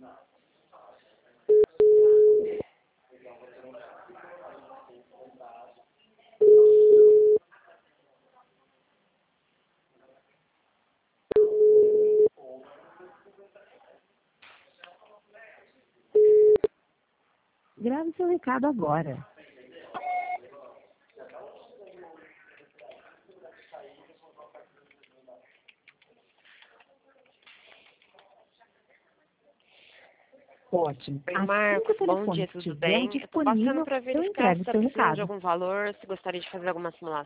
Grave seu recado agora. Ótimo. Oi, Assim Marcos, que o bom telefone dia, tudo estiver bem? Eu tô passando disponível, para eu verificar se entrego está seu precisando de recado. algum valor, se gostaria de fazer alguma simulação.